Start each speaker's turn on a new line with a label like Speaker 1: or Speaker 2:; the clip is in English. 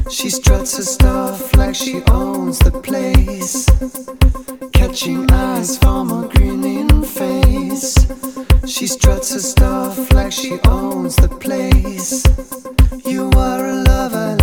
Speaker 1: She struts her stuff like she owns the place, catching eyes from a grinning face. She struts her stuff like she owns the place. You are a lover